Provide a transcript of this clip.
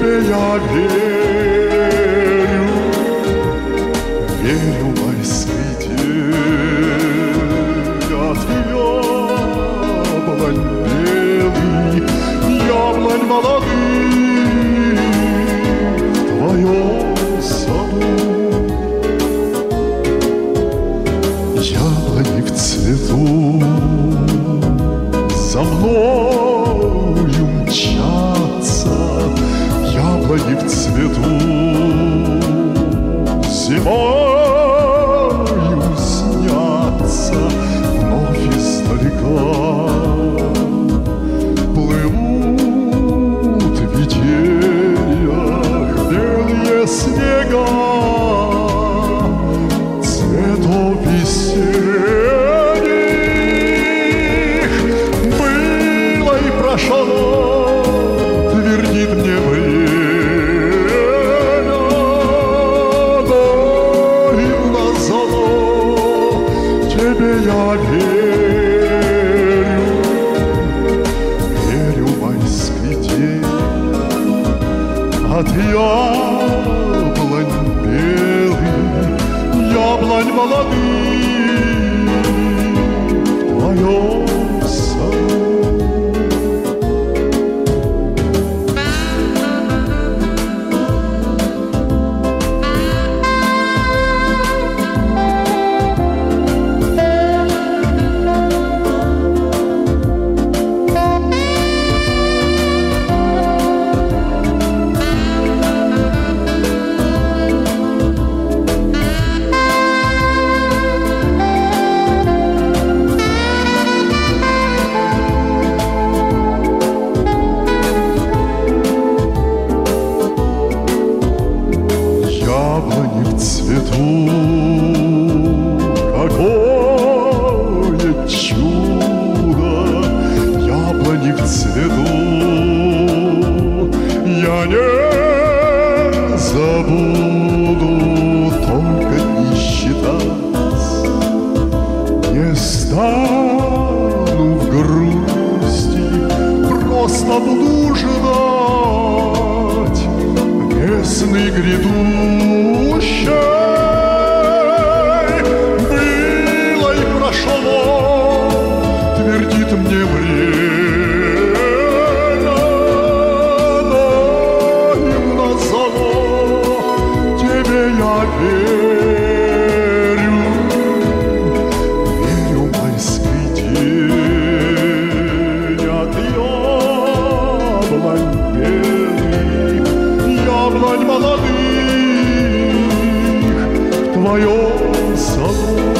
Тебе я верю, верю, майский день от яблонь белый, яблонь молодых в твоем саду. Яблони в цвету за мною мчатся, яблони в цвету зимою снятся, вновь издалека плывут в видениях белые снега цветов весенних. Было и прошло, твердит мне время, дорим назад. Тебе я верю, верю, майский день от яблонь белых, яблонь молодых в твоем саду. Яблони в цвету, какое чудо! Яблони в цвету, я не забуду, только не считать, не стану в грусти, просто буду ждать весны грядущей. Было и прошло, твердит мне время, дорим назад. Тебе я верю, верю, майский день от яблонь белых, яблонь молодых в твоем саду.